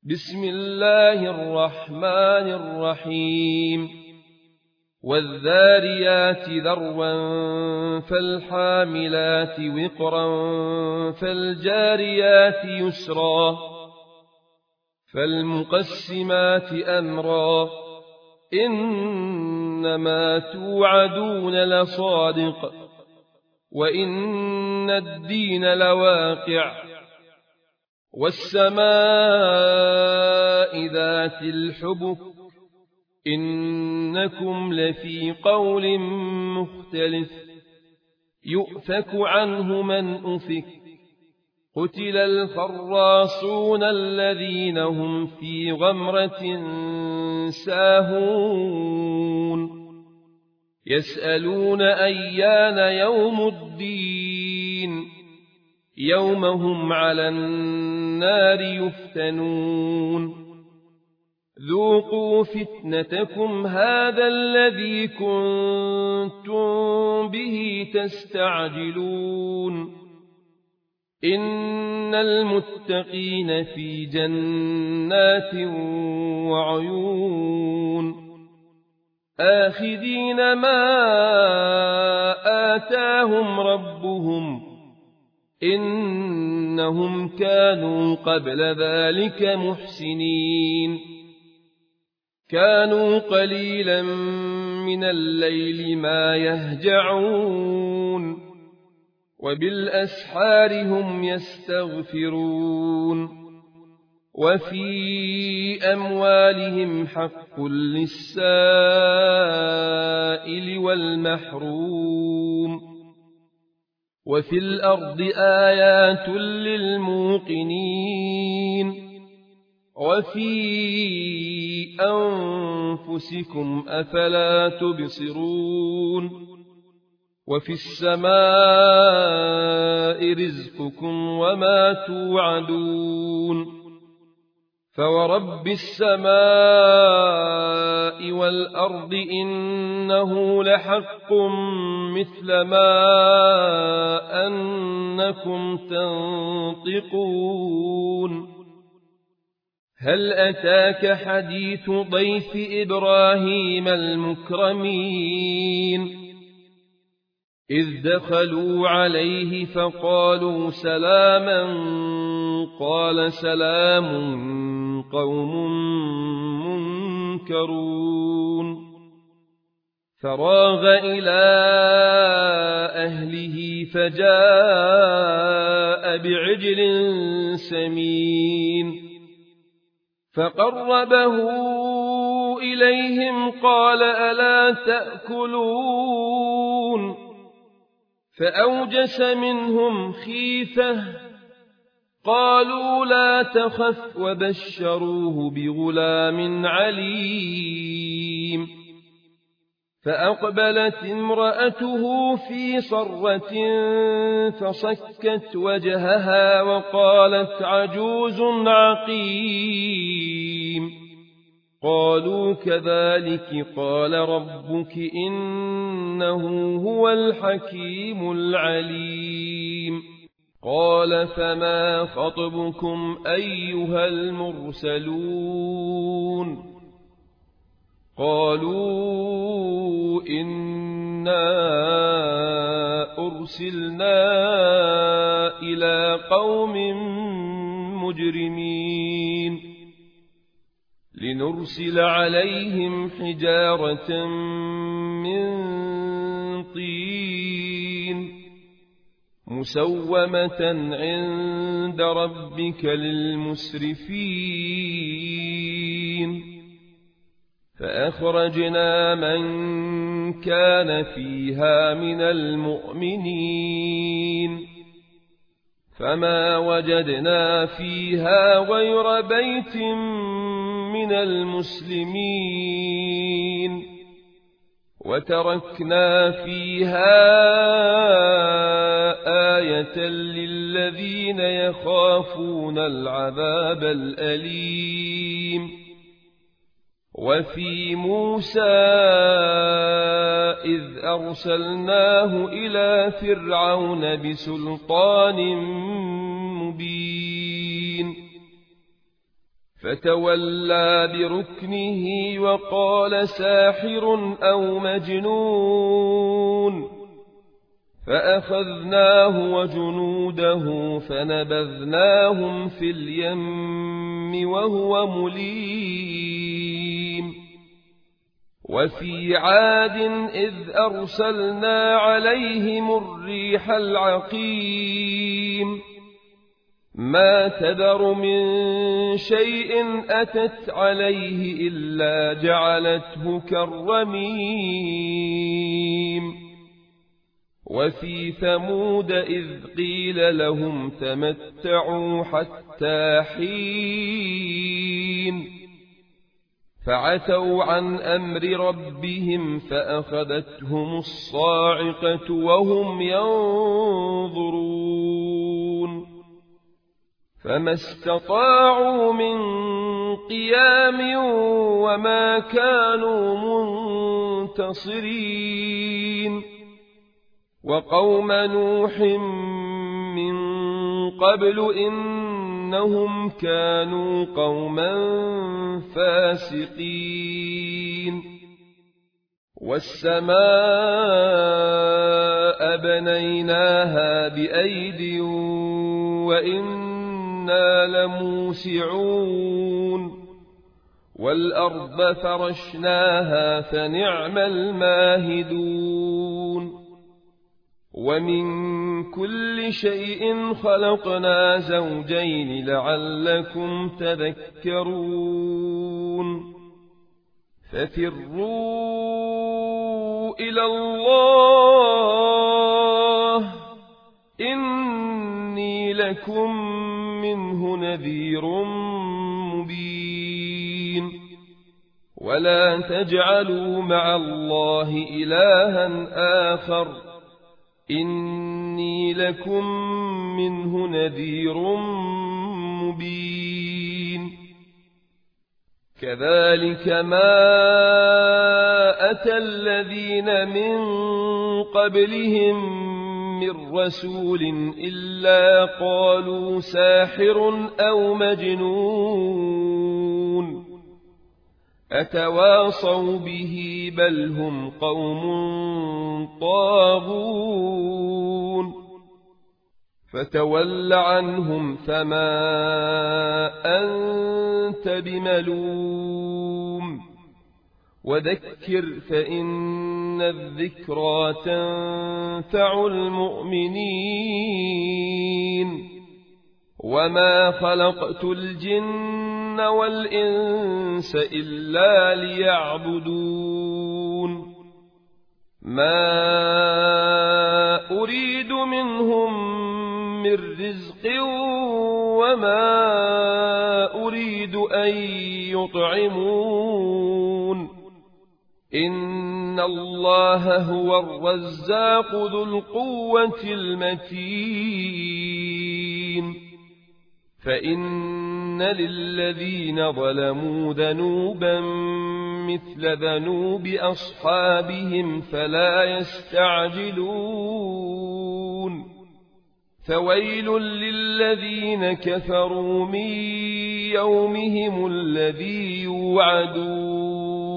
بسم الله الرحمن الرحيم والذاريات ذروا فالحاملات وقرا فالجاريات يسرا فالمقسمات أمرا إنما توعدون لصادق وإن الدين لواقع والسماء ذات الحبك إنكم لفي قول مختلف يؤفك عنه من أفك قتل الخراصون الذين هم في غمرة ساهون يسألون أيان يوم الدين يوم هم على النار يفتنون ذوقوا فتنتكم هذا الذي كنتم به تستعجلون إن المتقين في جنات وعيون آخذين ما آتاهم ربهم إنهم كانوا قبل ذلك محسنين كانوا قليلا من الليل ما يهجعون وبالأسحار هم يستغفرون وفي أموالهم حق للسائل والمحروم وفي الأرض آيات للموقنين وفي أنفسكم أفلا تبصرون وفي السماء رزقكم وما توعدون فورب السماء والأرض إنه لحق مثل ما أنكم تنطقون هل أتاك حديث ضيف إبراهيم المكرمين إذ دخلوا عليه فقالوا سلاما قال سلام قوم منكرون فراغ إلى أهله فجاء بعجل سمين فقربه إليهم قال ألا تأكلون فأوجس منهم خيفة قالوا لا تخف وبشروه بغلام عليم فأقبلت امرأته في صرة فصكت وجهها وقالت عجوز عقيم قالوا كذلك قال ربك إنه هو الحكيم العليم قال فما خطبكم أيها المرسلون قالوا إنا أرسلنا إلى قوم مجرمين لنرسل عليهم حجارة من طين مسومة عند ربك للمسرفين فأخرجنا من كان فيها من المؤمنين فما وجدنا فيها غير بيت من المسلمين وتركنا فيها آية للذين يخافون العذاب الأليم وفي موسى إذ أرسلناه إلى فرعون بسلطان مبين فتولى بركنه وقال ساحر أو مجنون فأخذناه وجنوده فنبذناهم في اليم وهو مليم وفي عاد إذ أرسلنا عليهم الريح العقيم ما تذر من شيء أتت عليه إلا جعلته كالرميم وفي ثمود إذ قيل لهم تمتعوا حتى حين فعتوا عن أمر ربهم فأخذتهم الصاعقة وهم ينظرون فما استطاعوا من قيام وما كانوا منتصرين وقوم نوح من قبل إنهم كانوا قوما فاسقين والسماء بنيناها بأيد وإنا لموسعون والأرض فرشناها فنعم الماهدون ومن كل شيء خلقنا زوجين لعلكم تذكرون ففروا إلى الله إني لكم منه نذير مبين ولا تجعلوا مع الله إلها آخر إني لكم منه نذير مبين كذلك ما أتى الذين من قبلهم من رسول إلا قالوا ساحر أو مجنون أتواصوا به بل هم قوم طاغون فتول عنهم فما أنت بملوم وذكر فإن الذكرى تنفع المؤمنين وما خلقت الجن والإنس إلا ليعبدون ما أريد منهم من رزق وما أريد أن يطعمون إن الله هو الرزاق ذو القوة المتين فإن للذين ظلموا ذنوبا مثل ذنوب أصحابهم فلا يستعجلون فويل للذين كفروا من يومهم الذي يوعدون